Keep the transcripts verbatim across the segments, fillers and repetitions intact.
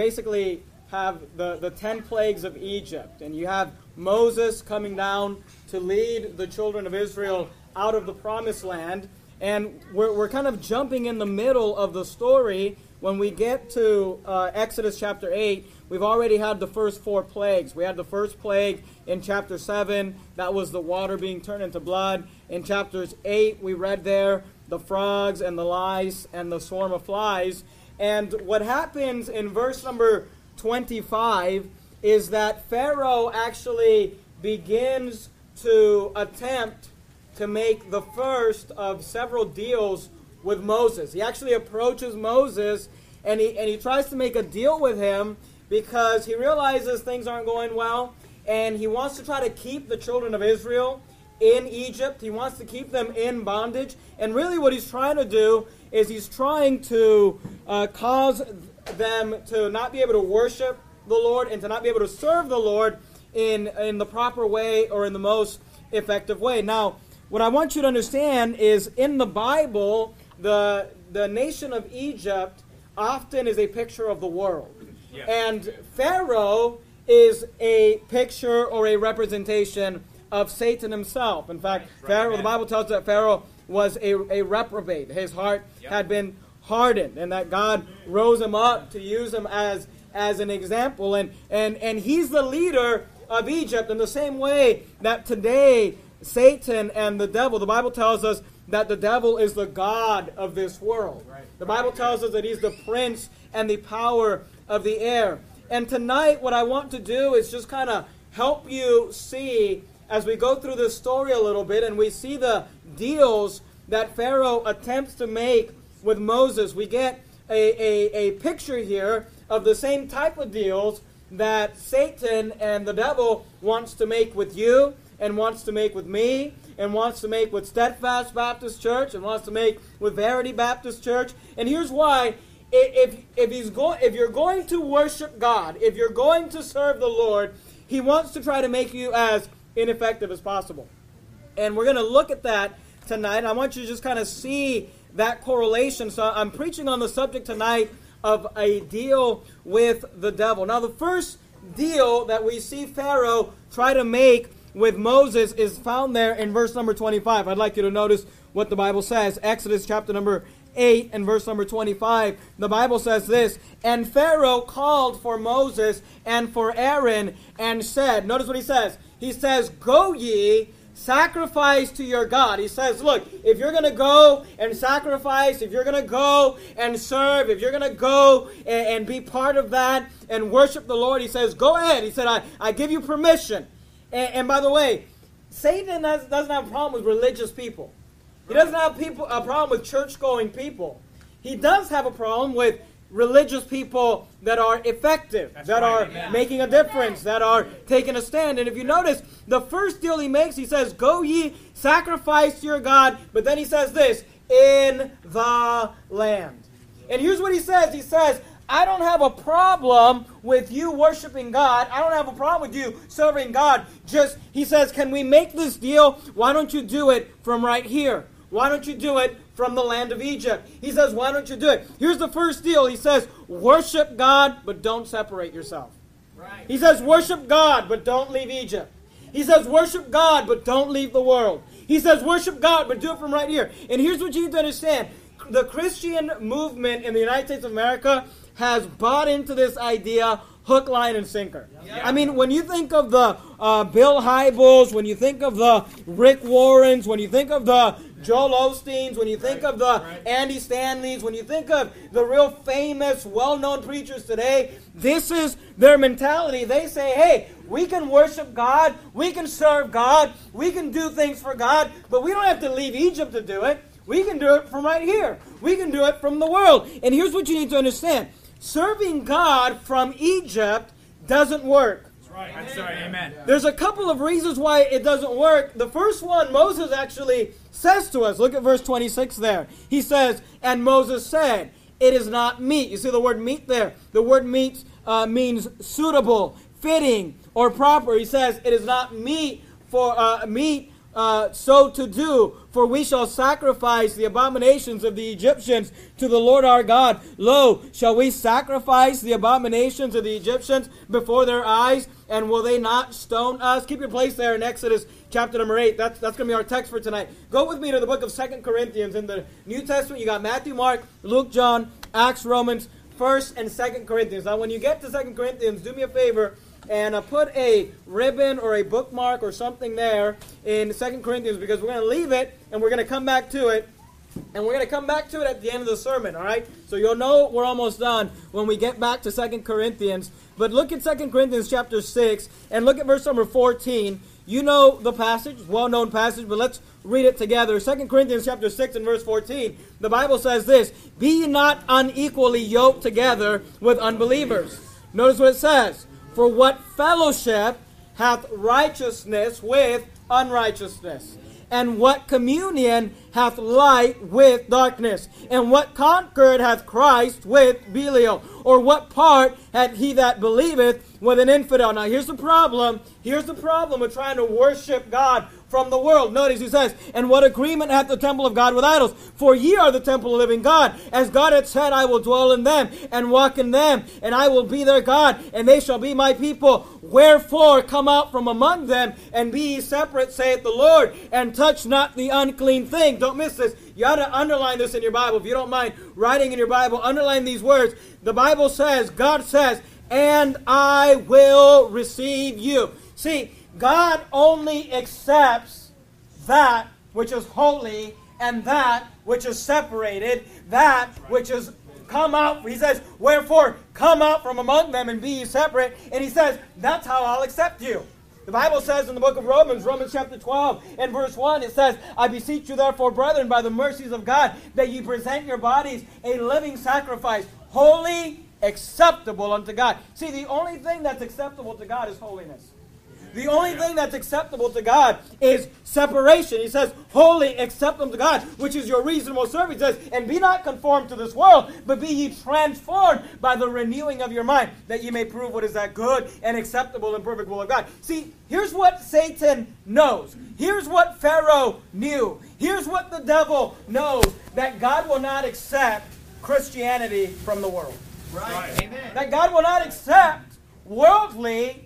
basically have the, the ten plagues of Egypt, and you have Moses coming down to lead the children of Israel out of the promised land. And we're, we're kind of jumping in the middle of the story. When we get to uh, Exodus chapter eight, we've already had the first four plagues. We had the first plague in chapter seven. That was the water being turned into blood. In chapters eight, we read there the frogs and the lice and the swarm of flies. And what happens in verse number twenty-five is that Pharaoh actually begins to attempt to make the first of several deals with Moses. He actually approaches Moses and he and he tries to make a deal with him because he realizes things aren't going well, and he wants to try to keep the children of Israel in Egypt. He wants to keep them in bondage. And really what he's trying to do is he's trying to uh, cause them to not be able to worship the Lord and to not be able to serve the Lord in, in the proper way or in the most effective way. Now, what I want you to understand is in the Bible, the, the nation of Egypt often is a picture of the world. Yeah. And Pharaoh is a picture or a representation of Satan himself. In fact, right, Pharaoh, the Bible tells us that Pharaoh was a, a reprobate. His heart yep. had been hardened, and that God rose him up to use him as, as an example. And, and, and he's the leader of Egypt in the same way that today Satan and the devil, the Bible tells us that the devil is the god of this world. Right. The Bible tells us that he's the prince and the power of the air. And tonight what I want to do is just kind of help you see as we go through this story a little bit and we see the deals that Pharaoh attempts to make with Moses. We get a, a, a picture here of the same type of deals that Satan and the devil wants to make with you and wants to make with me and wants to make with Steadfast Baptist Church and wants to make with Verity Baptist Church. And here's why. If, if, he's go, if you're going to worship God, if you're going to serve the Lord, he wants to try to make you as ineffective as possible. And we're going to look at that tonight. I want you to just kind of see that correlation. So I'm preaching on the subject tonight of a deal with the devil. Now, the first deal that we see Pharaoh try to make with Moses is found there in verse number twenty-five. I'd like you to notice what the Bible says. Exodus chapter number eight and verse number twenty-five. The Bible says this, "And Pharaoh called for Moses and for Aaron and said," notice what he says. He says, "Go ye, sacrifice to your God." He says, look, if you're going to go and sacrifice, if you're going to go and serve, if you're going to go and, and be part of that and worship the Lord, he says, go ahead. He said, I, I give you permission. And, and by the way, Satan has, doesn't have a problem with religious people. He doesn't have people a problem with church-going people. He does have a problem with religious people that are effective, That's that right, are amen. making a difference, that are taking a stand. And if you notice, the first deal he makes, he says, "Go ye, sacrifice to your God." But then he says this, "in the land." And here's what he says. He says, I don't have a problem with you worshiping God. I don't have a problem with you serving God. Just, he says, can we make this deal? Why don't you do it from right here? Why don't you do it from the land of Egypt? He says, why don't you do it? Here's the first deal. He says, worship God, but don't separate yourself. Right. He says, worship God, but don't leave Egypt. He says, worship God, but don't leave the world. He says, worship God, but do it from right here. And here's what you need to understand. The Christian movement in the United States of America has bought into this idea hook, line, and sinker. Yeah. I mean, when you think of the uh, Bill Hybels, when you think of the Rick Warrens, when you think of the Joel Osteens, when you think right. of the right. Andy Stanleys, when you think of the real famous, well-known preachers today, this is their mentality. They say, hey, we can worship God, we can serve God, we can do things for God, but we don't have to leave Egypt to do it. We can do it from right here. We can do it from the world. And here's what you need to understand. Serving God from Egypt doesn't work. That's right. That's right. Amen. There's a couple of reasons why it doesn't work. The first one, Moses actually says to us. Look at verse twenty-six there. He says, and Moses said, it is not meet. You see the word meet there. The word meet uh, means suitable, fitting, or proper. He says, it is not meet for uh, meet uh, so to do, for we shall sacrifice the abominations of the Egyptians to the Lord our God. Lo, shall we sacrifice the abominations of the Egyptians before their eyes, and will they not stone us? Keep your place there in Exodus chapter number eight. That's, that's going to be our text for tonight. Go with me to the book of Second Corinthians. In the New Testament, you got Matthew, Mark, Luke, John, Acts, Romans, First and Second Corinthians. Now, when you get to Second Corinthians, do me a favor and uh, put a ribbon or a bookmark or something there in Second Corinthians, because we're going to leave it and we're going to come back to it. And we're going to come back to it at the end of the sermon, all right? So you'll know we're almost done when we get back to Second Corinthians. But look at Second Corinthians chapter six and look at verse number fourteen. You know the passage, well-known passage, but let's read it together. Second Corinthians chapter six and verse fourteen. The Bible says this, "Be ye not unequally yoked together with unbelievers." Notice what it says. "For what fellowship hath righteousness with unrighteousness? And what communion hath light with darkness? And what concord hath Christ with Belial? Or what part hath he that believeth with an infidel?" Now here's the problem. Here's the problem with trying to worship God from the world. Notice he says, "And what agreement hath the temple of God with idols? For ye are the temple of the living God. As God hath said, I will dwell in them and walk in them, and I will be their God, and they shall be my people. Wherefore come out from among them, and be ye separate, saith the Lord, and touch not the unclean thing." Don't miss this. You ought to underline this in your Bible. If you don't mind writing in your Bible, underline these words. The Bible says, God says, "And I will receive you." See, God only accepts that which is holy and that which is separated, that which is come out. He says, "Wherefore come out from among them and be ye separate." And he says, that's how I'll accept you. The Bible says in the book of Romans, Romans chapter twelve and verse one, it says, "I beseech you therefore, brethren, by the mercies of God, that ye present your bodies a living sacrifice, holy, acceptable unto God." See, the only thing that's acceptable to God is holiness. The only thing that's acceptable to God is separation. He says, "Holy, acceptable to God, which is your reasonable service." He says, "And be not conformed to this world, but be ye transformed by the renewing of your mind, that ye may prove what is that good and acceptable and perfect will of God." See, here's what Satan knows. Here's what Pharaoh knew. Here's what the devil knows, that God will not accept Christianity from the world. Right. Amen. That God will not accept worldly,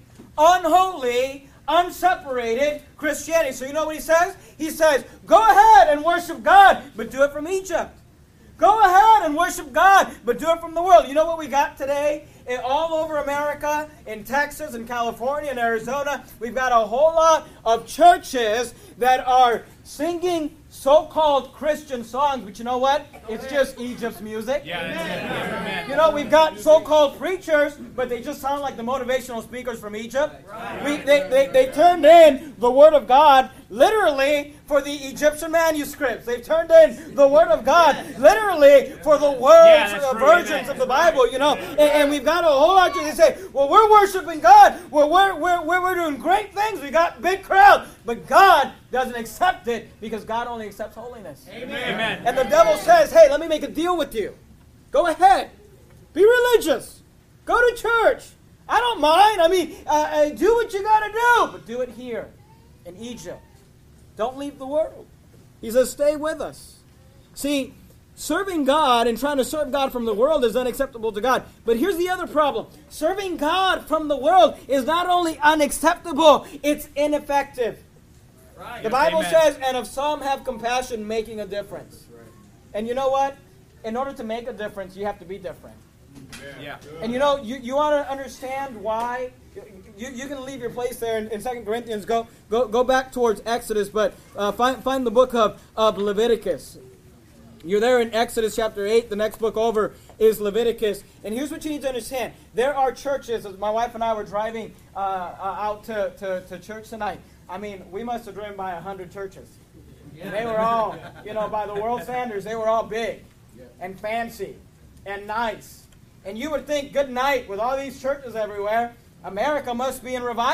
unholy, unseparated Christianity. So you know what he says? He says, go ahead and worship God, but do it from Egypt. Go ahead and worship God, but do it from the world. You know what we got today? In, all over America, in Texas, in California, in Arizona, we've got a whole lot of churches that are singing so-called Christian songs, but you know what? It's just Egypt's music. Yeah, that's it. You know, we've got so-called preachers, but they just sound like the motivational speakers from Egypt. We, they, they, they turned in the Word of God literally for the Egyptian manuscripts. They've turned in the Word of God literally for the words, Yeah, the true, versions amen. of the Bible, you know. And, and we've got a whole lot of, they say, well, we're worshiping God. Well, we're, we're, we're, we're doing great things. We got big crowds. But God doesn't accept it because God only accepts holiness. Amen. Amen. And the devil says, hey, let me make a deal with you. Go ahead. Be religious. Go to church. I don't mind. I mean, uh, uh, do what you got to do. But do it here in Egypt. Don't leave the world. He says, stay with us. See, serving God and trying to serve God from the world is unacceptable to God. But here's the other problem. Serving God from the world is not only unacceptable, it's ineffective. Right. The Bible Amen. says, and if some have compassion, making a difference. Right. And you know what? In order to make a difference, you have to be different. Yeah. And you know, you, you want to understand why. You, you can leave your place there in, in Second Corinthians. Go go go back towards Exodus, but uh, find find the book of, of Leviticus. You're there in Exodus chapter eight. The next book over is Leviticus. And here's what you need to understand. There are churches, as my wife and I were driving uh, uh, out to, to, to church tonight. I mean, we must have driven by a hundred churches. And they were all, you know, by the world standards, they were all big and fancy and nice. And you would think, good night, with all these churches everywhere, America must be in revival.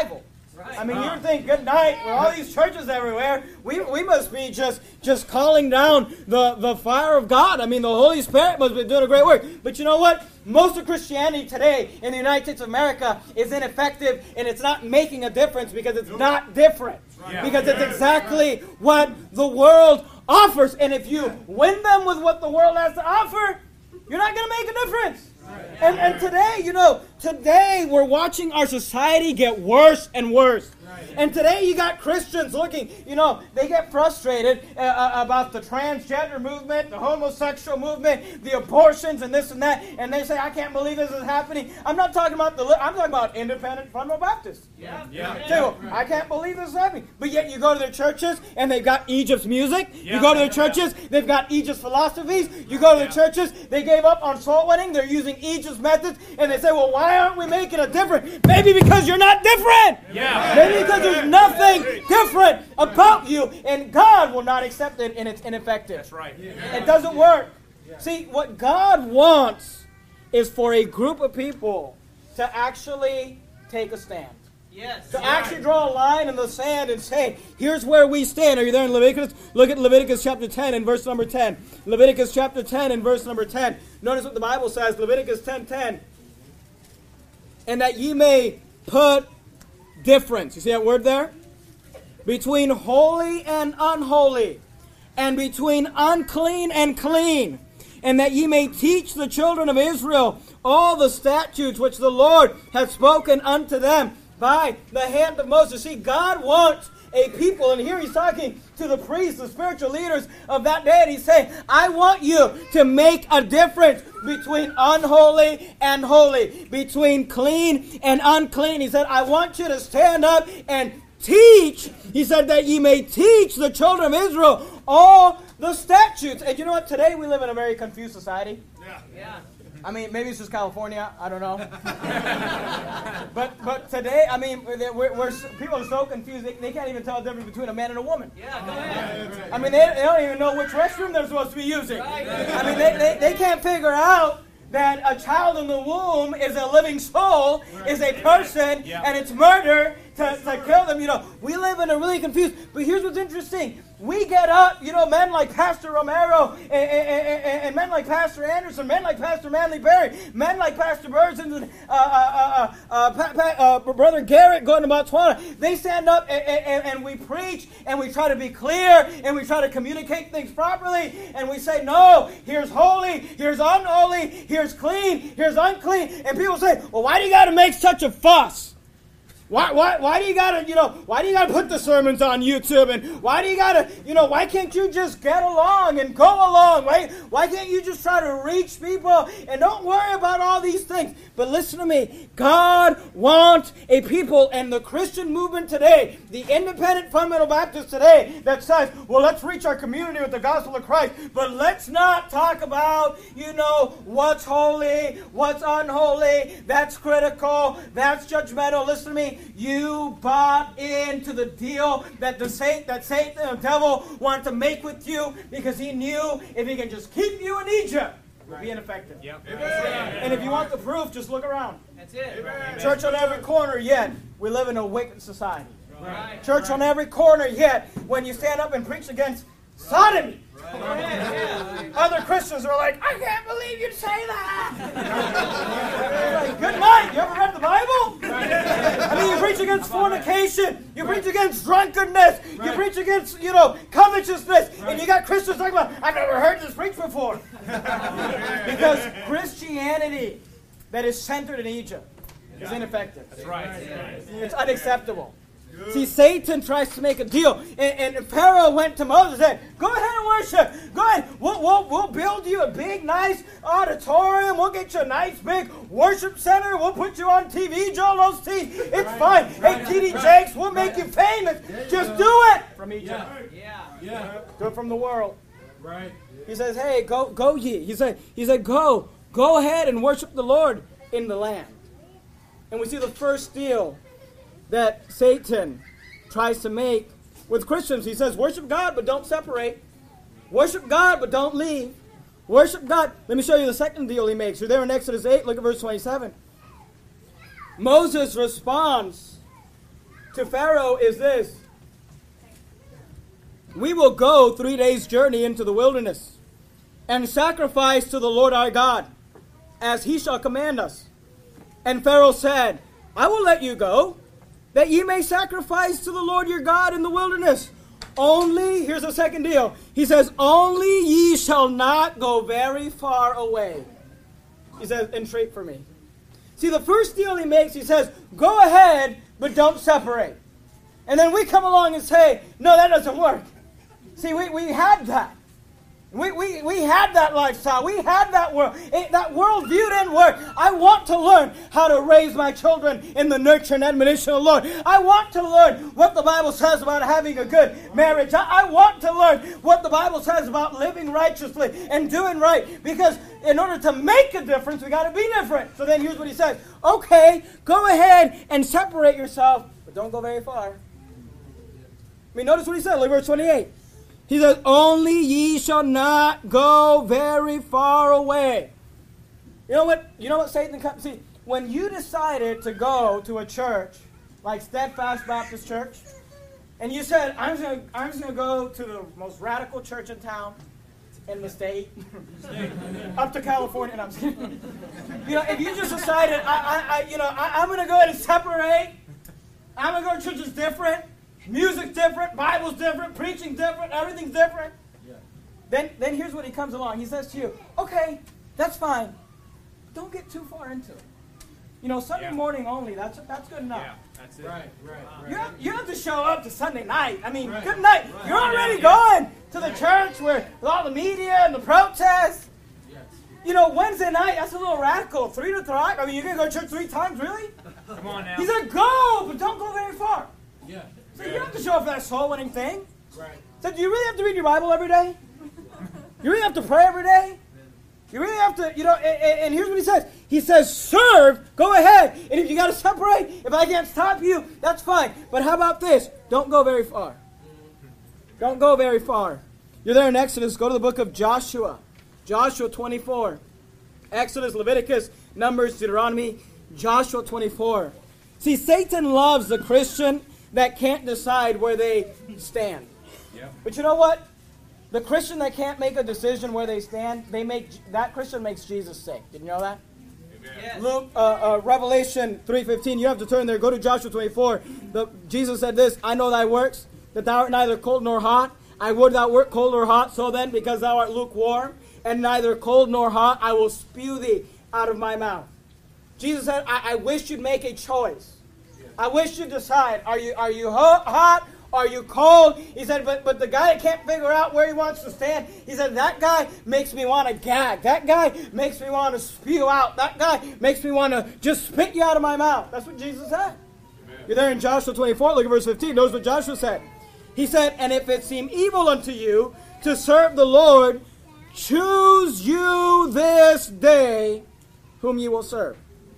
I mean, you would think, good night, with all these churches everywhere, we, we must be just, just calling down the, the fire of God. I mean, the Holy Spirit must be doing a great work. But you know what? Most of Christianity today in the United States of America is ineffective, and it's not making a difference because it's not different. Yeah. Because it's exactly what the world offers. And if you win them with what the world has to offer, you're not going to make a difference. And, and today, you know, today we're watching our society get worse and worse. And today you got Christians looking, you know, they get frustrated uh, about the transgender movement, the homosexual movement, the abortions and this and that. And they say, I can't believe this is happening. I'm not talking about the, I'm talking about independent fundamental Baptists. Yeah. Yeah. Too. I can't believe this is happening. But yet you go to their churches and they've got Egypt's music. Yeah. You go to their churches, they've got Egypt's philosophies. You go to their Yeah. churches, they gave up on soul winning. They're using Egypt's methods. And they say, well, why aren't we making a difference? Maybe because you're not different. Yeah. Maybe because there's nothing different about you. And God will not accept it, and it's ineffective. That's right. It doesn't work. See, what God wants is for a group of people to actually take a stand. Yes. To actually draw a line in the sand and say, here's where we stand. Are you there in Leviticus? Look at Leviticus chapter ten and verse number ten. Leviticus chapter ten and verse number ten. Notice what the Bible says, Leviticus ten ten. And that ye may put difference. You see that word there? Between holy and unholy, and between unclean and clean, and that ye may teach the children of Israel all the statutes which the Lord hath spoken unto them by the hand of Moses. See, God wants a people, and here he's talking to the priests, the spiritual leaders of that day, and he's saying, I want you to make a difference between unholy and holy, between clean and unclean. He said, I want you to stand up and teach. He said that ye may teach the children of Israel all the statutes. And you know what? Today we live in a very confused society. Yeah. Yeah. I mean, maybe it's just California. I don't know. but but today, I mean, we're, we're, people are so confused, they, they can't even tell the difference between a man and a woman. Yeah, go ahead. I mean, they, they don't even know which restroom they're supposed to be using. I mean, they, they, they can't figure out that a child in the womb is a living soul, is a person, Yeah. and it's murder to, to kill them. You know, we live in a really confused. But here's what's interesting. We get up, you know, men like Pastor Romero, and, and, and, and men like Pastor Anderson, men like Pastor Manley Berry, men like Pastor Burns, and uh, uh, uh, uh, pa, pa, uh, Brother Garrett going to Botswana. They stand up and, and, and we preach, and we try to be clear, and we try to communicate things properly, and we say, no, here's holy, here's unholy, here's clean, here's unclean. And people say, well, why do you got to make such a fuss? Why, why, why do you gotta, you know, why do you gotta put the sermons on YouTube? And why do you gotta, you know, why can't you just get along and go along? Why, why can't you just try to reach people and don't worry about all these things? But listen to me. God wants a people, and the Christian movement today, the independent fundamental Baptists today, that says, well, let's reach our community with the gospel of Christ, but let's not talk about, you know, what's holy, what's unholy, that's critical, that's judgmental. Listen to me. You bought into the deal that the Satan, that Satan and the devil wanted to make with you, because he knew if he can just keep you in Egypt, it would be ineffective. Yep. And if you want the proof, just look around. That's it. Church on every corner, yet we live in a wicked society. Right. Church on every corner, yet when you stand up and preach against sodomy, Yeah. other Christians are like, I can't believe you'd say that. Like, good night. You ever read the Bible? I mean, you preach against fornication. You preach against drunkenness. You preach against, you know, covetousness. And you got Christians talking about, I've never heard this preached before. Because Christianity that is centered in Egypt is ineffective. That's right. It's unacceptable. See, Satan tries to make a deal. And, and Pharaoh went to Moses and said, go ahead and worship. Go ahead. We'll, we'll, we'll build you a big, nice auditorium. We'll get you a nice, big worship center. We'll put you on T V, Joel Osteen. It's fine. Hey, T D Jakes, we'll make you famous. Just do it. From Egypt. Yeah. Yeah. Do it from the world. Right. He says, hey, go, go ye. He said, he said, go. Go ahead and worship the Lord in the land. And we see the first deal that Satan tries to make with Christians. He says, worship God, but don't separate. Worship God, but don't leave. Worship God. Let me show you the second deal he makes. You're there in Exodus eight. Look at verse twenty-seven. Moses responds to Pharaoh is this: we will go three days' journey into the wilderness and sacrifice to the Lord our God, as he shall command us. And Pharaoh said, I will let you go, that ye may sacrifice to the Lord your God in the wilderness. Only, here's the second deal. He says, only ye shall not go very far away. He says, entreat for me. See, the first deal he makes, he says, go ahead, but don't separate. And then we come along and say, no, that doesn't work. See, we, we had that. We, we, we had that lifestyle. We had that world. It, that worldview didn't work. I want to learn how to raise my children in the nurture and admonition of the Lord. I want to learn what the Bible says about having a good marriage. I, I want to learn what the Bible says about living righteously and doing right. Because in order to make a difference, we got to be different. So then here's what he says. Okay, go ahead and separate yourself, but don't go very far. I mean, notice what he said. Look at verse twenty-eight. He says, only ye shall not go very far away. You know what? You know what Satan comes. See, when you decided to go to a church like Steadfast Baptist Church, and you said, I'm just gonna, I'm just gonna go to the most radical church in town, in the state, up to California, and I'm just kidding. You know, if you just decided, I, I, I you know, I, I'm gonna go ahead and separate. I'm gonna go to churches different. Music's different, Bible's different, preaching's different, everything's different. Yeah. Then, then here's what he comes along. He says to you, okay, that's fine. Don't get too far into it. You know, Sunday yeah. morning only, that's that's good enough. Yeah, that's it. Right, right, right. You have, you have to show up to Sunday night. I mean, right. good night. Right. You're already Yeah. going to the church where with all the media and the protests. Yes. You know, Wednesday night, that's a little radical. Three to three. I mean, you're going to go to church three times, really? Come on now. He said, go, but don't go very far. Yeah. So you don't have to show up for that soul-winning thing. Right. So do you really have to read your Bible every day? You really have to pray every day? You really have to, you know, and, and here's what he says. He says, serve, go ahead. And if you got to separate, if I can't stop you, that's fine. But how about this? Don't go very far. Don't go very far. You're there in Exodus. Go to the book of Joshua. Joshua twenty-four. Exodus, Leviticus, Numbers, Deuteronomy, Joshua twenty-four. See, Satan loves the Christian that can't decide where they stand. Yeah. But you know what? The Christian that can't make a decision where they stand, they make that Christian makes Jesus sick. Did you know that? Yes. Luke, uh, uh, Revelation three fifteen. You have to turn there. Go to Joshua twenty-four. The, Jesus said this, I know thy works, that thou art neither cold nor hot. I would thou wert cold or hot. So then, because thou art lukewarm, and neither cold nor hot, I will spew thee out of my mouth. Jesus said, I, I wish you'd make a choice. I wish you'd decide, are you are you hot? Are you cold? He said, but but the guy that can't figure out where he wants to stand, he said, that guy makes me want to gag. That guy makes me want to spew out. That guy makes me want to just spit you out of my mouth. That's what Jesus said. Amen. You're there in Joshua twenty-four, look at verse fifteen. Notice what Joshua said. He said, and if it seem evil unto you to serve the Lord, choose you this day whom you will serve.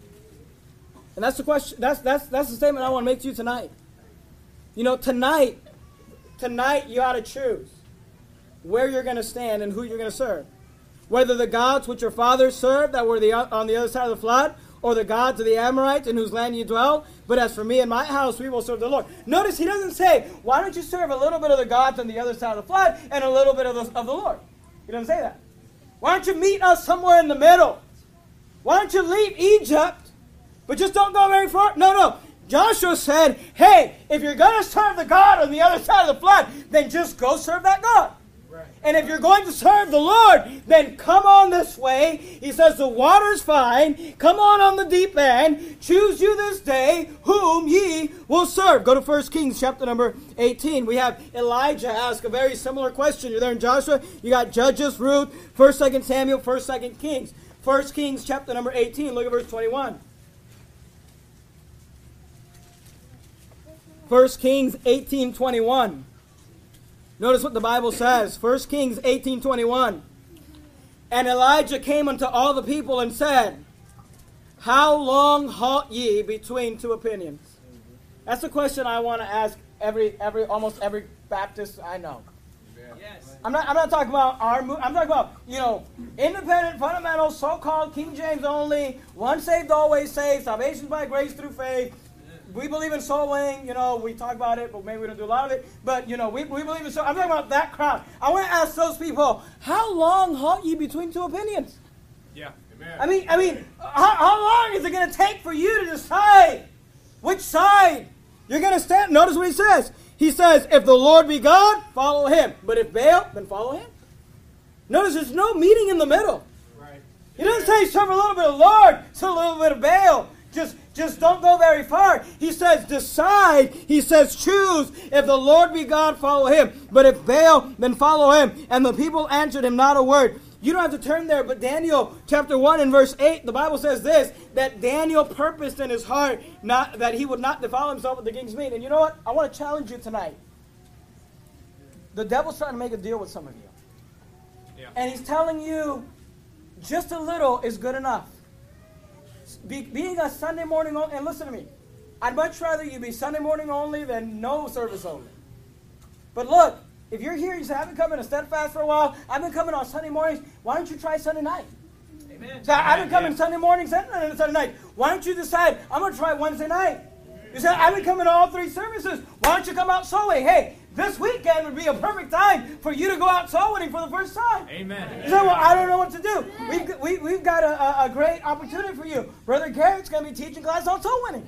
And that's the question. That's that's that's the statement I want to make to you tonight. You know, tonight, tonight you ought to choose where you're going to stand and who you're going to serve. Whether the gods which your fathers served that were the, on the other side of the flood, or the gods of the Amorites in whose land you dwell. But as for me and my house, we will serve the Lord. Notice he doesn't say, why don't you serve a little bit of the gods on the other side of the flood and a little bit of the, of the Lord? He doesn't say that. Why don't you meet us somewhere in the middle? Why don't you leave Egypt? But just don't go very far. No, no. Joshua said, hey, if you're going to serve the God on the other side of the flood, then just go serve that God. Right. And if you're going to serve the Lord, then come on this way. He says the water's fine. Come on on the deep end. Choose you this day whom ye will serve. Go to First Kings chapter number eighteen. We have Elijah ask a very similar question. You're there in Joshua. You got Judges, Ruth, First, Second Samuel, First, Second Kings. First Kings chapter number eighteen. Look at verse twenty-one. First Kings eighteen twenty-one. Notice what the Bible says. First Kings eighteen twenty-one. And Elijah came unto all the people and said, how long halt ye between two opinions? That's the question I want to ask every, every, almost every Baptist I know. Yes. I'm not, I'm not talking about our move. I'm talking about, you know, independent, fundamental, so-called King James only, once saved, always saved, salvation by grace through faith. we believe in soul winning. You know, we talk about it, but maybe we don't do a lot of it. But, you know, we, we believe in soul. I'm talking about that crowd. I want to ask those people, how long halt ye between two opinions? Yeah. Amen. I mean, I mean, how, how long is it going to take for you to decide which side you're going to stand? Notice what he says. He says, if the Lord be God, follow him. But if Baal, then follow him. Notice there's no meeting in the middle. Right. He doesn't say serve a little bit of Lord, serve a little bit of Baal. Just, just don't go very far. He says decide. He says choose. If the Lord be God, follow him. But if Baal, then follow him. And the people answered him not a word. You don't have to turn there, but Daniel chapter one and verse eight, the Bible says this, that Daniel purposed in his heart not that he would not defile himself with the king's meat. And you know what? I want to challenge you tonight. The devil's trying to make a deal with some of you. Yeah. And he's telling you just a little is good enough. Be, being a Sunday morning only, and listen to me, I'd much rather you be Sunday morning only than no service only. But look, if you're here, you say, I've been coming to Steadfast for a while, I've been coming on Sunday mornings, why don't you try Sunday night? Amen. So I've been coming Yeah. Sunday mornings and Sunday night. Why don't you decide, I'm going to try Wednesday night? You say, I've been coming to all three services. Why don't you come out soul winning? Hey, this weekend would be a perfect time for you to go out soul winning for the first time. Amen. You say, well, I don't know what to do. We've, we, we've got a, a, a great opportunity for you. Brother Garrett's going to be teaching class on soul winning.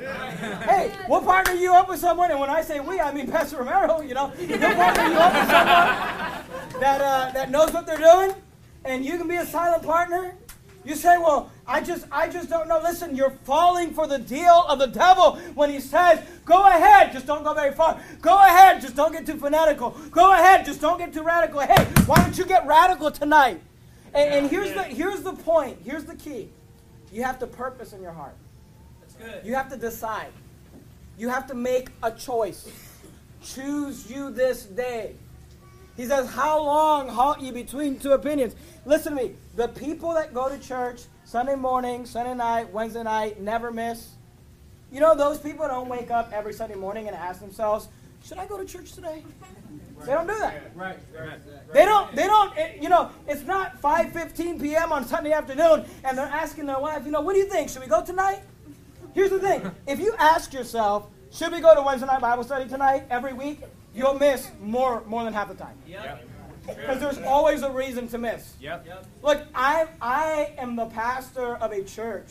Hey, we'll partner you up with someone, and when I say we, I mean Pastor Romero, you know. We'll partner you up with someone that, uh, that knows what they're doing, and you can be a silent partner. You say, well, I just I just don't know. Listen, you're falling for the deal of the devil when he says, go ahead, just don't go very far. Go ahead, just don't get too fanatical. Go ahead, just don't get too radical. Hey, why don't you get radical tonight? And, and here's the here's the point. Here's the key. You have to purpose in your heart. That's good. You have to decide. You have to make a choice. Choose you this day. He says, how long halt ye between two opinions? Listen to me. The people that go to church Sunday morning, Sunday night, Wednesday night, never miss. You know, those people don't wake up every Sunday morning and ask themselves, should I go to church today? Right. They don't do that. Right. Right. They don't, they don't, it, you know, it's not five fifteen p.m. on Sunday afternoon and they're asking their wife, you know, what do you think? Should we go tonight? Here's the thing. If you ask yourself, should we go to Wednesday night Bible study tonight every week? You'll miss more more than half the time. Yep. Because there's always a reason to miss. Yep. Yep. Look, I I am the pastor of a church.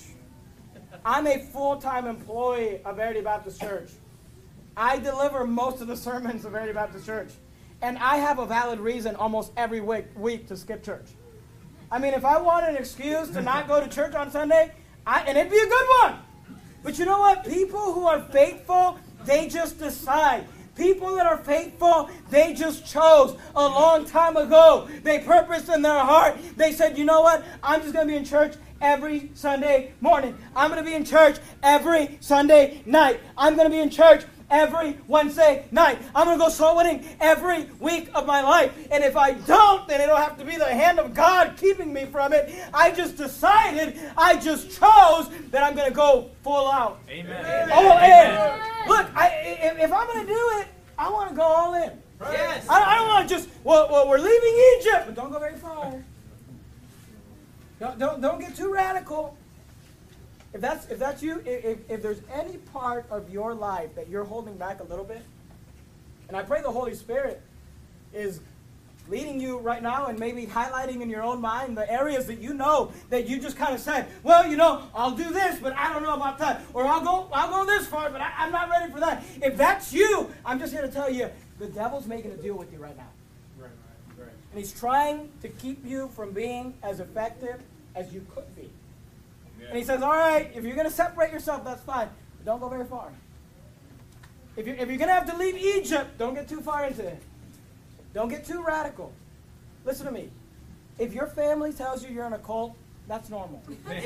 I'm a full-time employee of Verity Baptist Church. I deliver most of the sermons of Verity Baptist Church. And I have a valid reason almost every week, week to skip church. I mean, if I want an excuse to not go to church on Sunday, I, and it'd be a good one. But you know what? People who are faithful, they just decide. People that are faithful, they just chose a long time ago. They purposed in their heart. They said, you know what? I'm just going to be in church every Sunday morning. I'm going to be in church every Sunday night. I'm going to be in church every Wednesday night. I'm going to go soul winning every week of my life. And if I don't, then it'll have to be the hand of God keeping me from it. I just decided, I just chose that I'm going to go full out. Amen. All in. Look, I, if, if I'm going to do it, I want to go all in. Yes. I, I don't want to just, well, well, we're leaving Egypt, but don't go very far. Don't, don't, don't get too radical. If that's if that's you, if, if there's any part of your life that you're holding back a little bit, and I pray the Holy Spirit is leading you right now and maybe highlighting in your own mind the areas that you know that you just kind of said, well, you know, I'll do this, but I don't know about that. Or I'll go I'll go this far, but I, I'm not ready for that. If that's you, I'm just here to tell you, the devil's making a deal with you right now. Right. Right. And he's trying to keep you from being as effective as you could be. And he says, all right, if you're going to separate yourself, that's fine. But don't go very far. If you're, if you're going to have to leave Egypt, don't get too far into it. Don't get too radical. Listen to me. If your family tells you you're in a cult, that's normal. don't,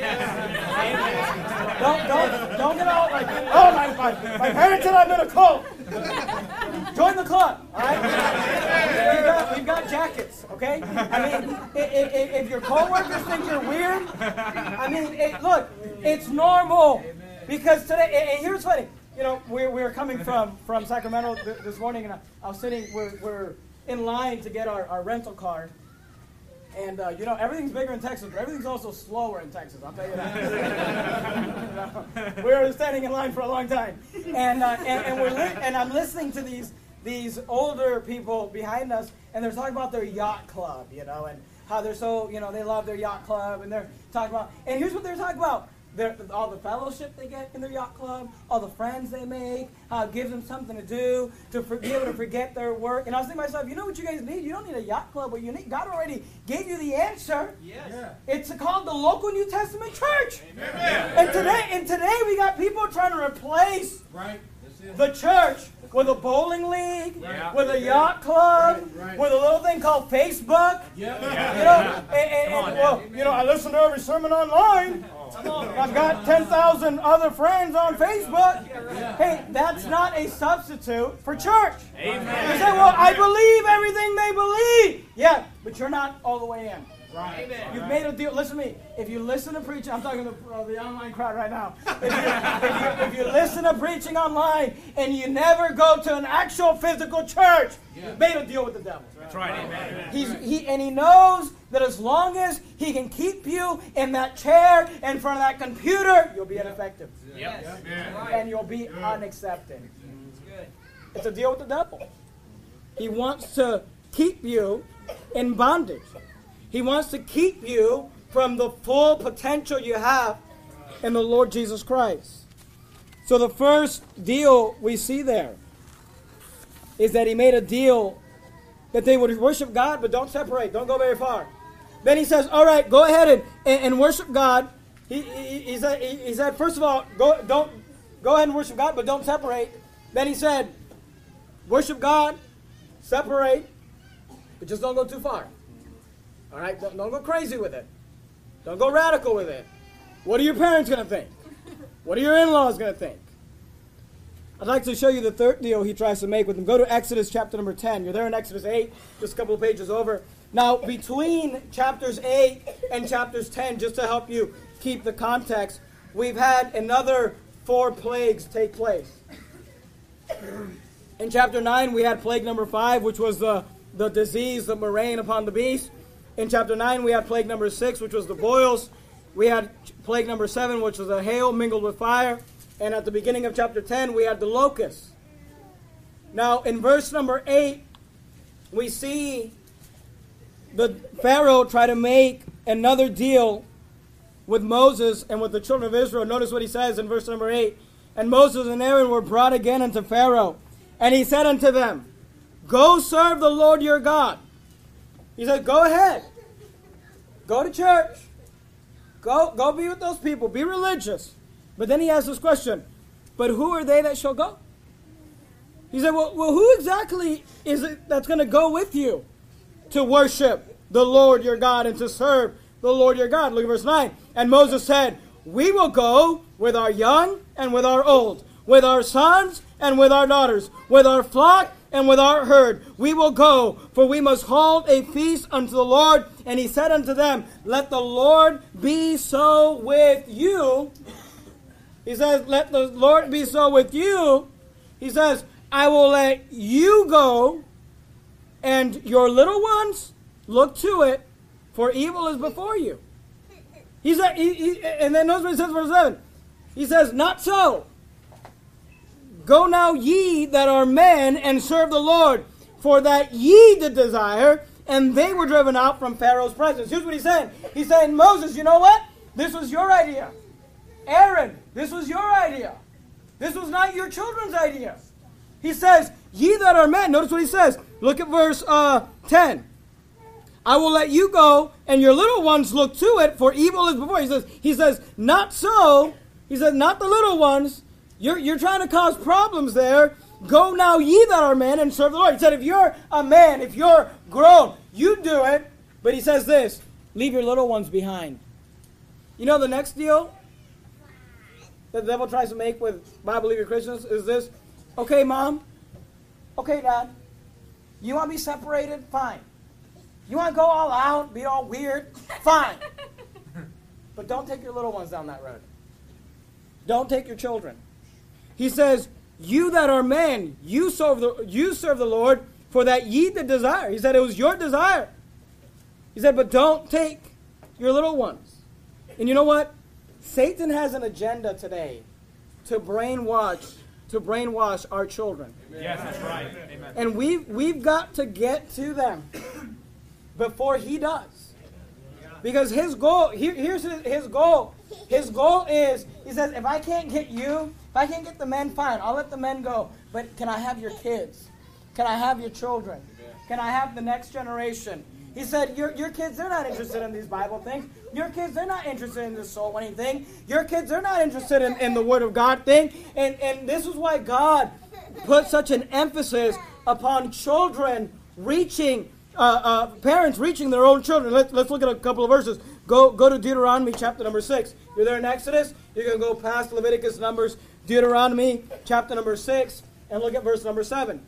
don't, don't get all like, oh, my, my, my parents said I'm in a cult. Join the club, all right? We've got, we've got jackets, okay? I mean, if, if, if your coworkers think you're weird, I mean, it, look, it's normal. Because today, and here's funny, you know, we're, we're coming from, from Sacramento this morning, and I, I was sitting, we're, we're in line to get our, our rental car. And, uh, you know, everything's bigger in Texas, but everything's also slower in Texas, I'll tell you that. We were standing in line for a long time, and uh, and, and we're li- and I'm listening to these these older people behind us, and they're talking about their yacht club, you know, and how they're so, you know, they love their yacht club, and they're talking about, and here's what they're talking about. Their, all the fellowship they get in their yacht club, all the friends they make, how it gives them something to do, to for, be able to forget their work. And I was thinking to myself, you know what you guys need? You don't need a yacht club. What you need, God already gave you the answer. Yes. Yeah. It's called the local New Testament church. Amen. And today, and today we got people trying to replace Right. That's it. the church with a bowling league, Yeah. with a yacht club, Right, right. with a little thing called Facebook. Yeah. You know, and, and, Come on and, now. well, you know, I listen to every sermon online. Come on. I've got ten thousand other friends on Facebook. Hey, that's not a substitute for church. Amen. You say, well, I believe everything they believe. Yeah, but you're not all the way in. Right. Amen. You've made a deal. Listen to me. If you listen to preaching, I'm talking to uh, the online crowd right now. If you, if, you, if you listen to preaching online and you never go to an actual physical church, Yeah. you've made a deal with the devil. That's right. Amen. He's, he, and he knows that as long as he can keep you in that chair in front of that computer, you'll be ineffective. Yes. Amen. Right. And you'll be unaccepted. It's good. It's a deal with the devil. He wants to keep you in bondage. He wants to keep you from the full potential you have in the Lord Jesus Christ. So the first deal we see there is that he made a deal that they would worship God, but don't separate. Don't go very far. Then he says, all right, go ahead and, and, and worship God. He, he, he, said, he, he said, first of all, go, don't, go ahead and worship God, but don't separate. Then he said, worship God, separate, but just don't go too far. All right? Don't, don't go crazy with it. Don't go radical with it. What are your parents going to think? What are your in-laws going to think? I'd like to show you the third deal he tries to make with them. Go to Exodus chapter number ten. You're there in Exodus eight, just a couple of pages over. Now, between chapters eight and chapters ten, just to help you keep the context, we've had another four plagues take place. In chapter nine, we had plague number five, which was the, the disease, the murrain upon the beast. In chapter nine, we had plague number six, which was the boils. We had plague number seven, which was the hail mingled with fire. And at the beginning of chapter ten, we had the locusts. Now, in verse number eight, we see the Pharaoh try to make another deal with Moses and with the children of Israel. Notice what he says in verse number eight. And Moses and Aaron were brought again unto Pharaoh. And he said unto them, go serve the Lord your God. He said, go ahead. Go to church. Go, go be with those people. Be religious. But then he asks this question, but who are they that shall go? He said, well, well who exactly is it that's going to go with you to worship the Lord your God and to serve the Lord your God? Look at verse nine. And Moses said, we will go with our young and with our old, with our sons and with our daughters, with our flock and with our herd. We will go, for we must hold a feast unto the Lord. And he said unto them, let the Lord be so with you. He says, let the Lord be so with you. He says, I will let you go, and your little ones look to it, for evil is before you. He said, he, he, and then notice what he says in verse seven. He says, not so. Go now ye that are men, and serve the Lord, for that ye did desire, and they were driven out from Pharaoh's presence. Here's what he's saying. He's saying, Moses, you know what? This was your idea. Aaron, this was your idea. This was not your children's idea. He says, ye that are men. Notice what he says. Look at verse uh, ten. I will let you go, and your little ones look to it, for evil is before. He says, he says, not so. He says, not the little ones. You're, you're trying to cause problems there. Go now, ye that are men, and serve the Lord. He said, if you're a man, if you're grown, you do it. But he says this, leave your little ones behind. You know the next deal that the devil tries to make with Bible-believing Christians is this. Okay, Mom. Okay, Dad. You want to be separated? Fine. You want to go all out, be all weird? Fine. But don't take your little ones down that road. Don't take your children. He says, you that are men, you serve the, you serve the Lord, for that ye did desire. He said it was your desire. He said, but don't take your little ones. And you know what? Satan has an agenda today to brainwash to brainwash our children. Yes, that's right. Amen. And we've, we've got to get to them before he does. Because his goal, here, here's his, his goal. His goal is, he says, if I can't get you, if I can't get the men, fine, I'll let the men go. But can I have your kids? Can I have your children? Can I have the next generation? He said, your, your kids, they're not interested in these Bible things. Your kids, they're not interested in this soul winning thing. Your kids, they're not interested in, in the Word of God thing. And, and this is why God put such an emphasis upon children reaching, uh, uh, parents reaching their own children. Let's, let's look at a couple of verses. Go, go to Deuteronomy chapter number six. You're there in Exodus. You can go past Leviticus, Numbers, Deuteronomy chapter number six, and look at verse number seven.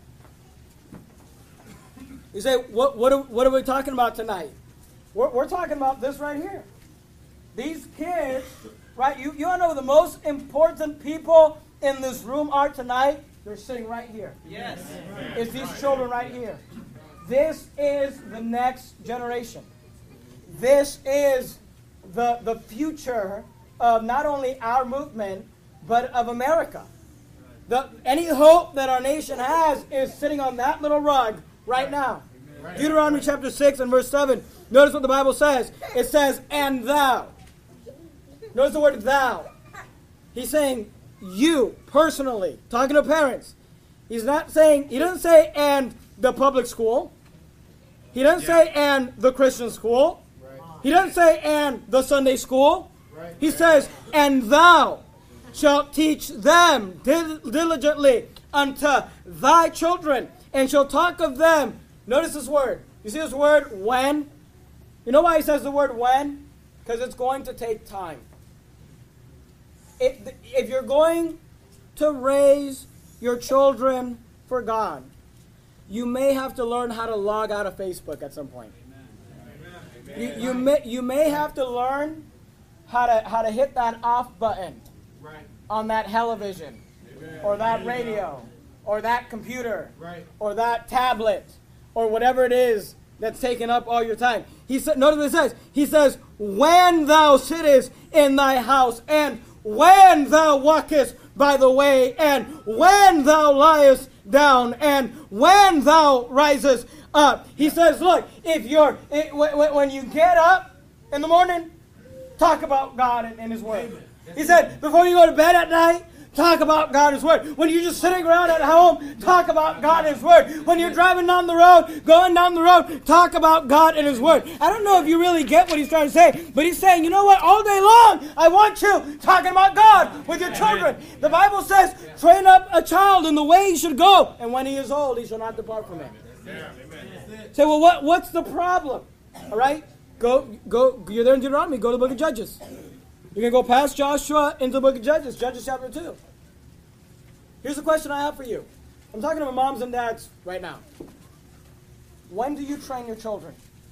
You say, what, what, are, what are we talking about tonight? We're, we're talking about this right here. These kids, right? You, you want to know who the most important people in this room are tonight? They're sitting right here. Yes. It's these children right here. This is the next generation. This is the, the future of not only our movement, but of America. The, any hope that our nation has is sitting on that little rug right now. Right. Deuteronomy chapter six and verse seven. Notice what the Bible says. It says, and thou. Notice the word thou. He's saying you personally, talking to parents. He's not saying, he doesn't say and the public school. He doesn't yeah. say and the Christian school. Right. He doesn't say and the Sunday school. Right. He says, and thou shalt teach them dil- diligently unto thy children, and shall talk of them. Notice this word. You see this word, when? You know why he says the word when? Because it's going to take time. If, if you're going to raise your children for God, you may have to learn how to log out of Facebook at some point. Amen. You, you, may, you may have to learn how to, how to hit that off button right. on that television, Amen. Or that radio, or that computer, right. or that tablet, or whatever it is that's taking up all your time. He said, notice what it says. He says, when thou sittest in thy house, and when thou walkest by the way, and when thou liest down, and when thou risest up. He says, look, if you're, it, when you get up in the morning, talk about God and, and His Word. He said, before you go to bed at night, talk about God and His Word. When you're just sitting around at home, talk about God and His Word. When you're driving down the road, going down the road, talk about God and His Word. I don't know if you really get what he's trying to say, but he's saying, you know what? All day long, I want you talking about God with your children. The Bible says, train up a child in the way he should go, and when he is old, he shall not depart from it. Say, well, what, what's the problem? All right? Go, go. You're there in Deuteronomy. Go to the book of Judges. You can go past Joshua into the book of Judges, Judges chapter two. Here's the question I have for you. I'm talking to my moms and dads right now. When do you train your children?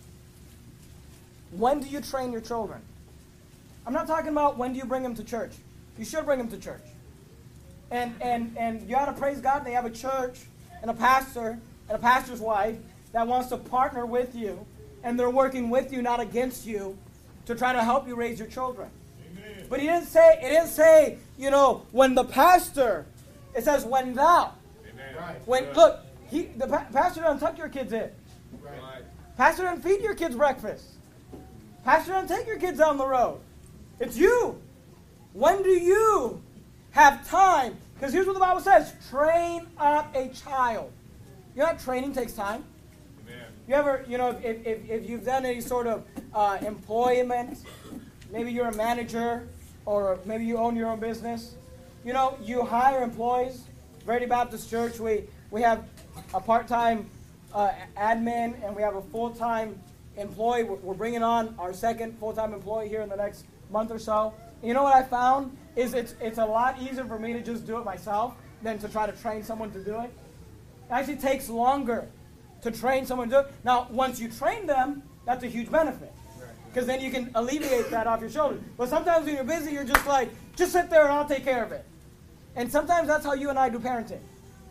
When do you train your children? I'm not talking about when do you bring them to church. You should bring them to church. And, and, and you ought to praise God. They have a church and a pastor and a pastor's wife that wants to partner with you. And they're working with you, not against you, to try to help you raise your children. But he didn't say, it didn't say, you know, when the pastor, it says when thou. Amen. Right. When, right. Look, he, the pa- pastor doesn't tuck your kids in. Right. Pastor doesn't feed your kids breakfast. Pastor doesn't take your kids down the road. It's you. When do you have time? Because here's what the Bible says, train up a child. You know what training takes time? Amen. You ever, you know, if, if, if you've done any sort of uh, employment, maybe you're a manager, or maybe you own your own business. You know, you hire employees. Verity Baptist Church, we, we have a part-time uh, admin, and we have a full-time employee. We're, we're bringing on our second full-time employee here in the next month or so. And you know what I found? Is it's, it's a lot easier for me to just do it myself than to try to train someone to do it. It actually takes longer to train someone to do it. Now, once you train them, that's a huge benefit. Because then you can alleviate that off your shoulders. But sometimes when you're busy, you're just like, just sit there and I'll take care of it. And sometimes that's how you and I do parenting.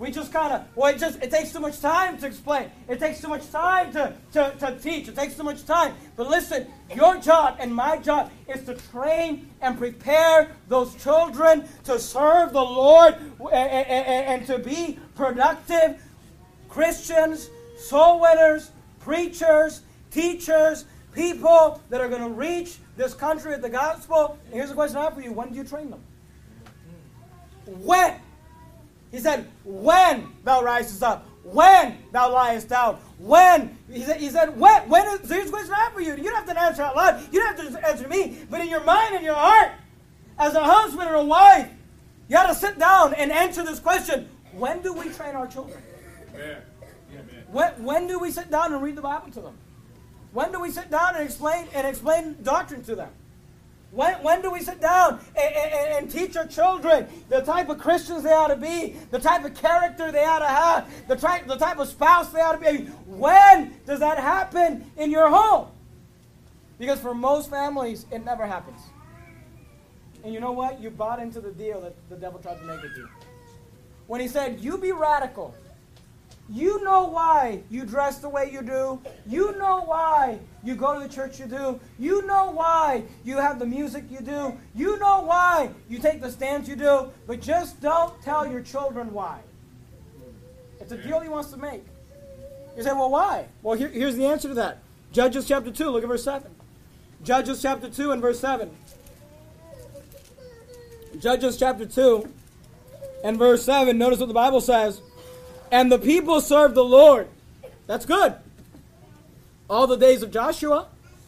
We just kind of, well, it just, it takes too much time to explain. It takes too much time to, to, to teach. It takes too much time. But listen, your job and my job is to train and prepare those children to serve the Lord and, and, and to be productive Christians, soul winners, preachers, teachers, people that are going to reach this country with the gospel. And here's a question I have for you. When do you train them? When? He said, when thou risest up, when thou liest down, when. He said, he said when? When is, so here's a question I have for you. You don't have to answer out loud. You don't have to answer me. But in your mind and your heart, as a husband or a wife, you got to sit down and answer this question. When do we train our children? Amen. When, when do we sit down and read the Bible to them? When do we sit down and explain and explain doctrine to them? When, when do we sit down and, and, and teach our children the type of Christians they ought to be, the type of character they ought to have, the type, the type of spouse they ought to be? When does that happen in your home? Because for most families, it never happens. And you know what? You bought into the deal that the devil tried to make with you. When he said, you be radical. You know why you dress the way you do. You know why you go to the church you do. You know why you have the music you do. You know why you take the stands you do. But just don't tell your children why. It's a deal he wants to make. You say, well, why? Well, here, here's the answer to that. Judges chapter two, look at verse seven. Judges chapter two and verse seven. Judges chapter two and verse seven. Notice what the Bible says. And the people served the Lord. That's good. All the days of Joshua.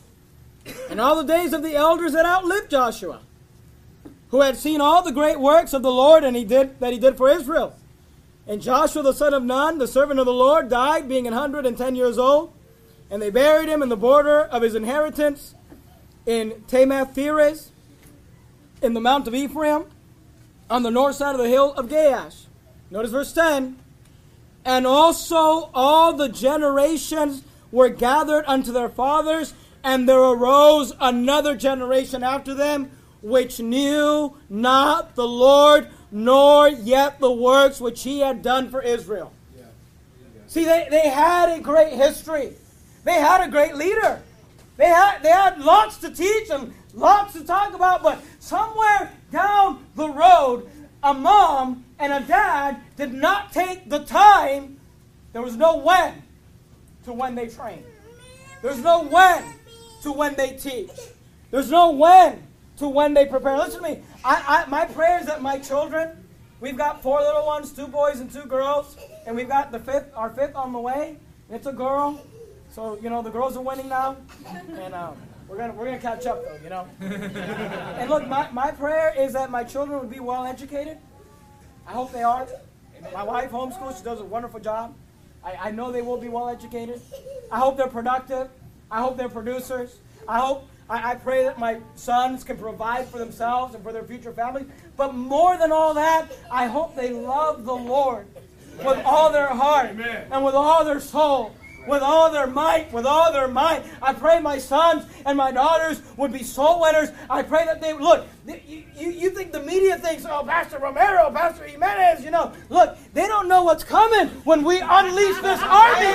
And all the days of the elders that outlived Joshua. Who had seen all the great works of the Lord and he did that he did for Israel. And Joshua the son of Nun, the servant of the Lord, died being an hundred and ten years old. And they buried him in the border of his inheritance in Tamath-Theres, in the mount of Ephraim, on the north side of the hill of Gaash. Notice verse ten. And also all the generations were gathered unto their fathers, and there arose another generation after them, which knew not the Lord, nor yet the works which he had done for Israel. Yeah. Yeah. See, they, they had a great history. They had a great leader. They had, they had lots to teach and lots to talk about, but somewhere down the road, a mom and a dad did not take the time. There was no when to when they train. There's no when to when they teach. There's no when to when they prepare. Listen to me. I, I, my prayer is that my children, we've got four little ones, two boys and two girls, and we've got the fifth, our fifth on the way. It's a girl. So, you know, the girls are winning now. And um, we're gonna we're gonna catch up though, you know. And look, my, my prayer is that my children would be well educated. I hope they are. My wife homeschools, she does a wonderful job. I, I know they will be well educated. I hope they're productive. I hope they're producers. I hope I, I pray that my sons can provide for themselves and for their future families. But more than all that, I hope they love the Lord with all their heart and with all their soul. With all their might, with all their might. I pray my sons and my daughters would be soul winners. I pray that they, look, you, you, you think the media thinks, oh, Pastor Romero, Pastor Jimenez, you know. Look, they don't know what's coming when we unleash this army.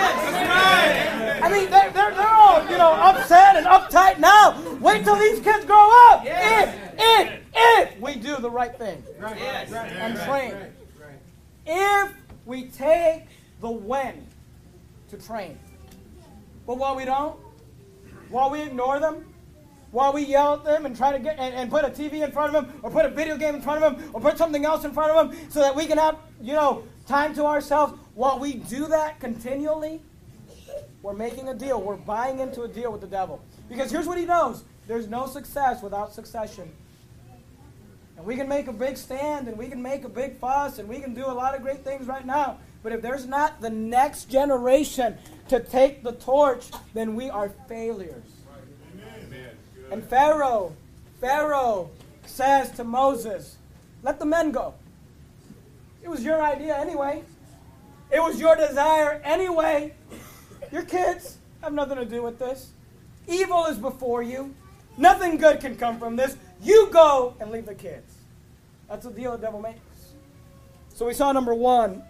I mean, they're, they're, they're all, you know, upset and uptight now. Wait till these kids grow up. If, if, if we do the right thing and train. If we take the when to train. But while we don't, while we ignore them, while we yell at them and try to get and, and put a T V in front of them, or put a video game in front of them, or put something else in front of them, so that we can have, you know, time to ourselves, while we do that continually, we're making a deal. We're buying into a deal with the devil. Because here's what he knows. There's no success without succession. And we can make a big stand, and we can make a big fuss, and we can do a lot of great things right now. But if there's not the next generation to take the torch, then we are failures. Amen. And Pharaoh, Pharaoh says to Moses, let the men go. It was your idea anyway. It was your desire anyway. Your kids have nothing to do with this. Evil is before you. Nothing good can come from this. You go and leave the kids. That's the deal the devil makes. So we saw number one,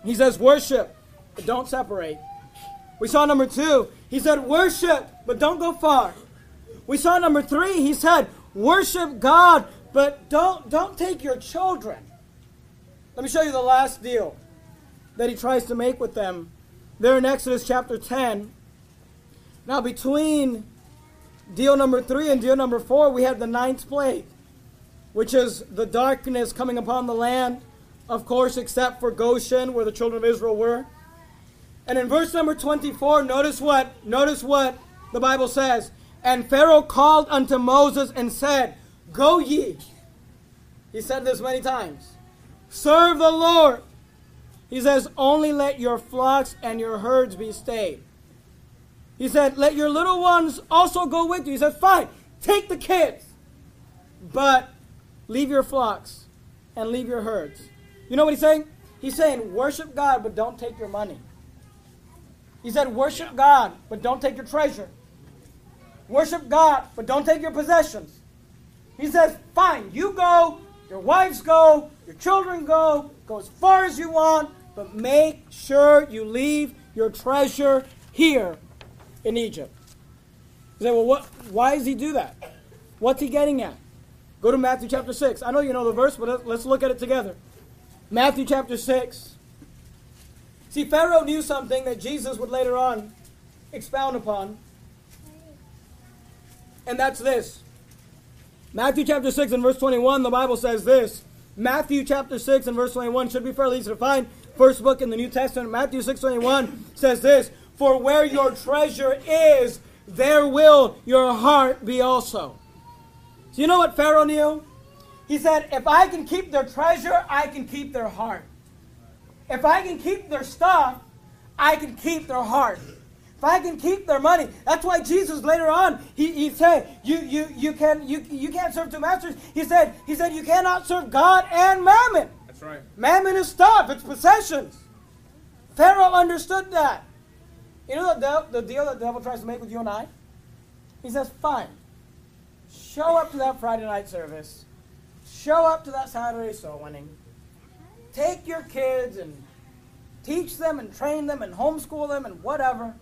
He says, worship, but don't separate. We saw number two. He said, worship, but don't go far. We saw number three. He said, worship God, but don't, don't take your children. Let me show you the last deal that he tries to make with them. There in Exodus chapter ten. Now between deal number three and deal number four, we had the ninth plague, which is the darkness coming upon the land, of course, except for Goshen, where the children of Israel were. And in verse number twenty-four, notice what, notice what the Bible says. And Pharaoh called unto Moses and said, go ye. He said this many times. Serve the Lord. He says, only let your flocks and your herds be stayed. He said, let your little ones also go with you. He said, fine, take the kids, but leave your flocks and leave your herds. You know what he's saying? He's saying, worship God, but don't take your money. He said, worship God, but don't take your treasure. Worship God, but don't take your possessions. He says, fine, you go, your wives go, your children go, go as far as you want, but make sure you leave your treasure here in Egypt. You say, well, what, why does he do that? What's he getting at? Go to Matthew chapter six. I know you know the verse, but let's look at it together. Matthew chapter six. See, Pharaoh knew something that Jesus would later on expound upon. And that's this. Matthew chapter six and verse twenty-one, the Bible says this. Matthew chapter six and verse twenty-one should be fairly easy to find. First book in the New Testament, Matthew six twenty-one says this. For where your treasure is, there will your heart be also. So you know what Pharaoh knew? He said, if I can keep their treasure, I can keep their heart. If I can keep their stuff, I can keep their heart. If I can keep their money. That's why Jesus later on, he, he said, you, you, you, can, you, you can't serve two masters. He said, he said, you cannot serve God and mammon. That's right. Mammon is stuff. It's possessions. Pharaoh understood that. You know the, the deal that the devil tries to make with you and I? He says, fine. Show up to that Friday night service. Show up to that Saturday soul winning. Take your kids and teach them and train them and homeschool them and whatever.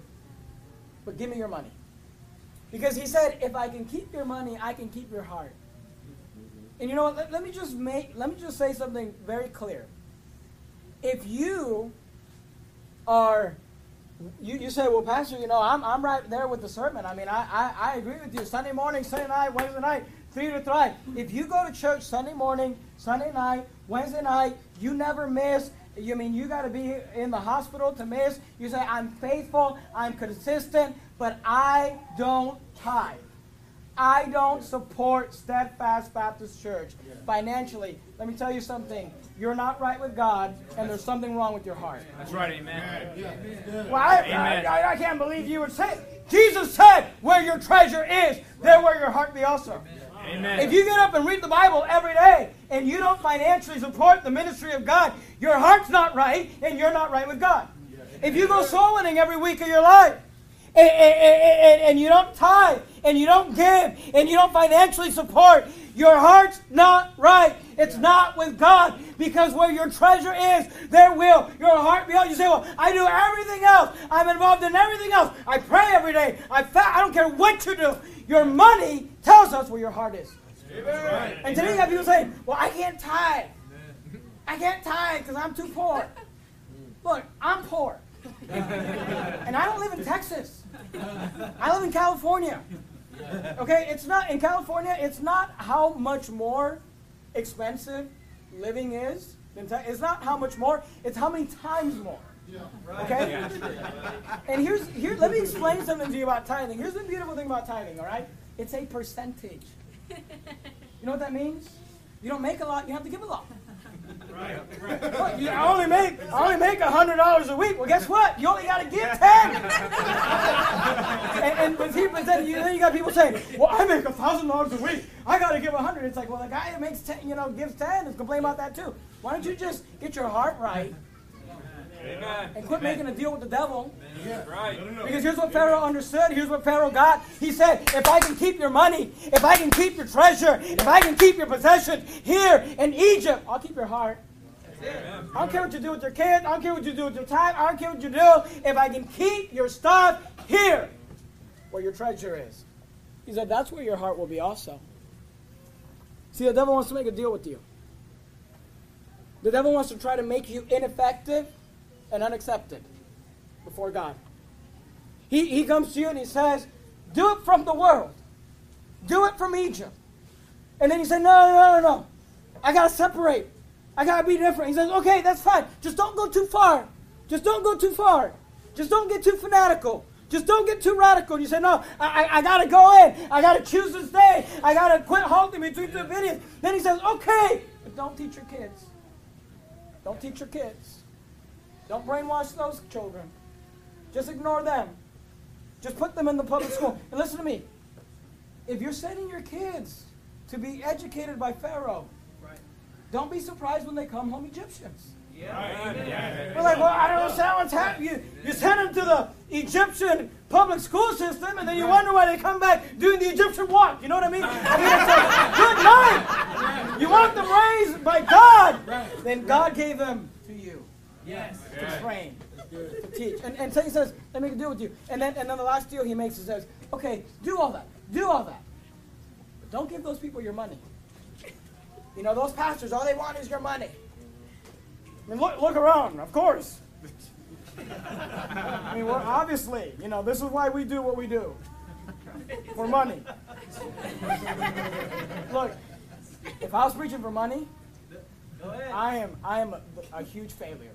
But give me your money. Because he said, if I can keep your money, I can keep your heart. And you know what? Let, let me just make, let me just say something very clear. If you are, you, you say, well, Pastor, you know, I'm I'm right there with the sermon. I mean, I, I, I agree with you. Sunday morning, Sunday night, Wednesday night, three to thrive. If you go to church Sunday morning, Sunday night, Wednesday night, you never miss. You mean you got to be in the hospital to miss? You say, I'm faithful, I'm consistent, but I don't tithe. I don't support Steadfast Baptist Church financially. Let me tell you something. You're not right with God, and there's something wrong with your heart. That's right, amen. Well, I, I, I, I can't believe you would say it. Jesus said, where your treasure is, there will your heart be also. Amen. If you get up and read the Bible every day, and you don't financially support the ministry of God, your heart's not right, and you're not right with God. If you go soul winning every week of your life, and, and, and, and you don't tithe, and you don't give, and you don't financially support, your heart's not right. It's not with God, because where your treasure is, there will your heart be. You say, well, I do everything else. I'm involved in everything else. I pray every day. I fast. I don't care what you do. Your money tells us where your heart is. Amen. And today you have people saying, well, I can't tithe. I can't tithe because I'm too poor. Look, I'm poor. And I don't live in Texas. I live in California. Okay, it's not, in California, it's not how much more expensive living is. It's not how much more, it's how many times more. Okay? And here's, here, let me explain something to you about tithing. Here's the beautiful thing about tithing, all right? It's a percentage. You know what that means? You don't make a lot, you have to give a lot. Right. Look, you, I only make I only make a hundred dollars a week. Well, guess what? You only got to give ten. and, and but people, then you then you got people saying, "Well, I make a thousand dollars a week. I got to give a hundred." It's like, well, the guy that makes ten, you know, gives ten is complaining about that too. Why don't you just get your heart right? Amen. And quit making a deal with the devil. Yeah. Right. Because here's what Pharaoh understood. Here's what Pharaoh got. He said, if I can keep your money, if I can keep your treasure, if I can keep your possessions here in Egypt, I'll keep your heart. I don't care what you do with your kids. I don't care what you do with your time. I don't care what you do. If I can keep your stuff here, where your treasure is. He said, that's where your heart will be also. See, the devil wants to make a deal with you. The devil wants to try to make you ineffective and unaccepted before God. He, he comes to you and he says, do it from the world. Do it from Egypt. And then he said, no, no, no, no. I got to separate. I got to be different. He says, okay, that's fine. Just don't go too far. Just don't go too far. Just don't get too fanatical. Just don't get too radical. You say, no, I, I, I got to go in. I got to choose this day. I got to quit halting between two opinions. Then he says, okay, but don't teach your kids. Don't teach your kids. Don't brainwash those children. Just ignore them. Just put them in the public school. And listen to me. If you're sending your kids to be educated by Pharaoh, right, don't be surprised when they come home Egyptians. Yeah. Right. Yeah. We're like, well, I don't understand what's happening. You, you send them to the Egyptian public school system, and then you wonder why they come back doing the Egyptian walk. You know what I mean? I mean, it's a good night. You want them raised by God. Then God gave them to you. Yes. To train, to teach. And, and so he says, let me deal with you. And then, and then the last deal he makes is says, okay, do all that. Do all that. But don't give those people your money. You know, those pastors, all they want is your money. I mean, look, look around, of course. I mean, we're obviously, you know, this is why we do what we do. For money. Look, if I was preaching for money, Go ahead. I am I am a, a huge failure.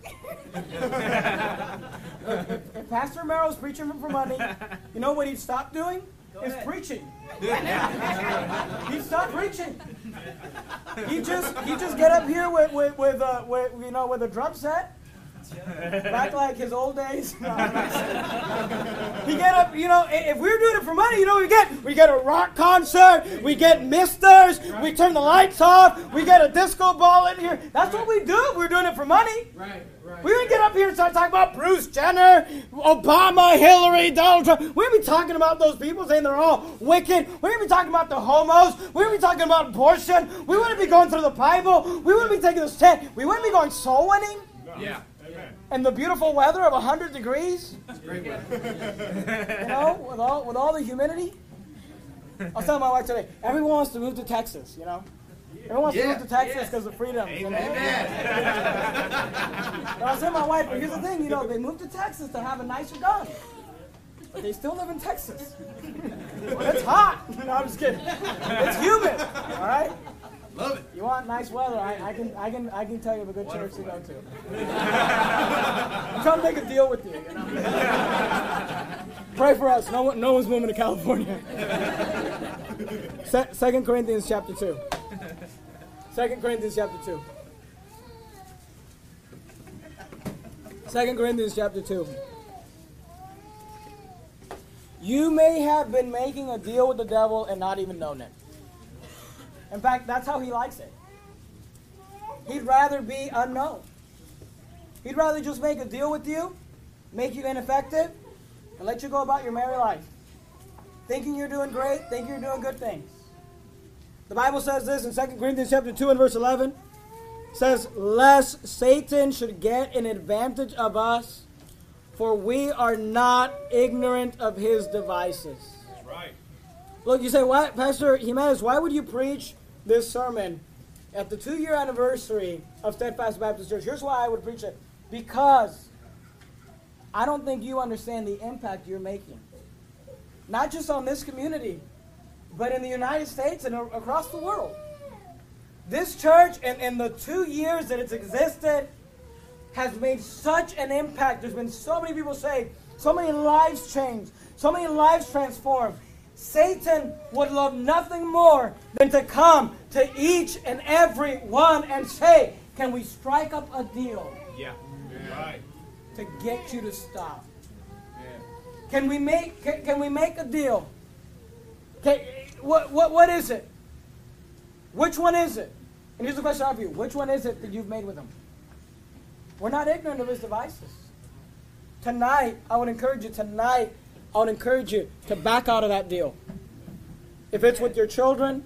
if, if, if Pastor Merrill's preaching for money, you know what he'd stop doing? Go is ahead. preaching. He'd stop preaching. He just he just get up here with with with, uh, with you know with a drum set. Back like his old days. No, he get up, you know, if we're doing it for money, you know what we get? We get a rock concert, we get misters, we turn the lights off, we get a disco ball in here. That's what we do. We're doing it for money. Right, right. We wouldn't get up here and start talking about Bruce Jenner, Obama, Hillary, Donald Trump. We wouldn't be talking about those people saying they're all wicked. We wouldn't be talking about the homos. We wouldn't be talking about abortion. We wouldn't be going through the Bible. We wouldn't be taking this tent. We wouldn't be going soul winning. Yeah. And the beautiful weather of one hundred degrees. Great weather. You know, with all with all the humidity. I was telling my wife today, everyone wants to move to Texas, you know. Everyone wants Yeah, to move to Texas yes. because of freedom. You know? Amen. But I was telling my wife, but here's the thing, you know, they moved to Texas to have a nicer gun. But they still live in Texas. It's hot. No, I'm just kidding. It's humid. All right? Love it. You want nice weather? I, I can, I can, I can tell you of a good church to go to. I'm trying to make a deal with you. You know? Pray for us. No one, no one's moving to California. Se- Second Corinthians chapter two. Second Corinthians chapter two. Second Corinthians chapter two. You may have been making a deal with the devil and not even known it. In fact, that's how he likes it. He'd rather be unknown. He'd rather just make a deal with you, make you ineffective, and let you go about your merry life. Thinking you're doing great, thinking you're doing good things. The Bible says this in Second Corinthians chapter two and verse eleven. It says, lest Satan should get an advantage of us, for we are not ignorant of his devices. That's right. Look, you say, what, Pastor Jimenez, why would you preach this sermon at the two-year anniversary of Steadfast Baptist Church? Here's why I would preach it. Because I don't think you understand the impact you're making. Not just on this community, but in the United States and across the world. This church, in, in the two years that it's existed, has made such an impact. There's been so many people saved, so many lives changed, so many lives transformed. Satan would love nothing more than to come to each and every one and say, can we strike up a deal Yeah. Right. to get you to stop? Can we make can, can we make a deal? Can, what, what, what is it? Which one is it? And here's the question I have for you. Which one is it that you've made with him? We're not ignorant of his devices. Tonight, I would encourage you, tonight, I would encourage you to back out of that deal. If it's with your children,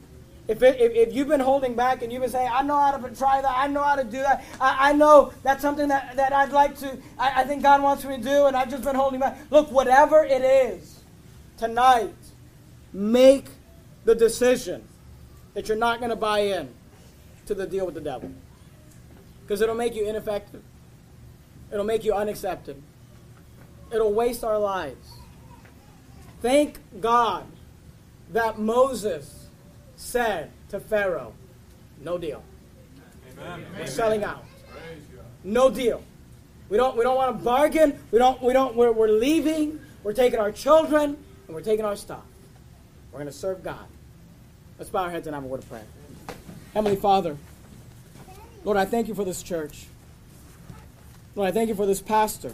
If, it, if if you've been holding back and you've been saying, I know how to try that, I know how to do that, I, I know that's something that, that I'd like to, I, I think God wants me to do, and I've just been holding back. Look, whatever it is, tonight, make the decision that you're not going to buy in to the deal with the devil. Because it'll make you ineffective. It'll make you unaccepted. It'll waste our lives. Thank God that Moses said to Pharaoh, no deal. Amen. We're selling out. No deal. We don't we don't want to bargain. We don't we don't we're, we're leaving. We're taking our children and we're taking our stuff. We're going to serve God. Let's bow our heads and have a word of prayer. Heavenly Father, Lord, I thank you for this church. Lord, I thank you for this pastor.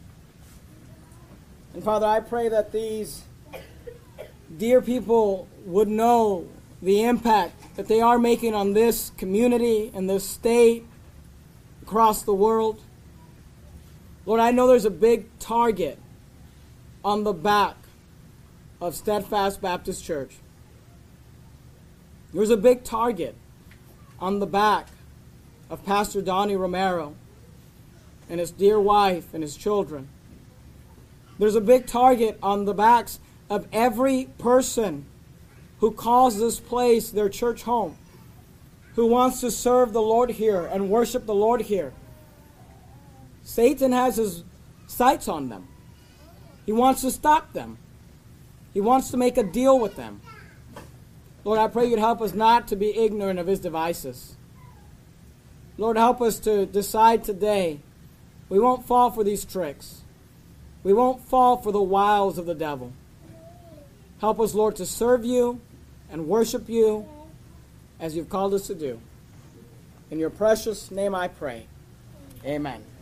And Father, I pray that these dear people would know the impact that they are making on this community and this state, across the world. Lord, I know there's a big target on the back of Steadfast Baptist Church. There's a big target on the back of Pastor Donnie Romero and his dear wife and his children. There's a big target on the backs of every person who calls this place their church home, who wants to serve the Lord here and worship the Lord here. Satan has his sights on them. He wants to stop them. He wants to make a deal with them. Lord, I pray you'd help us not to be ignorant of his devices. Lord, help us to decide today we won't fall for these tricks. We won't fall for the wiles of the devil. Help us, Lord, to serve you and worship you as you've called us to do. In your precious name I pray. Amen.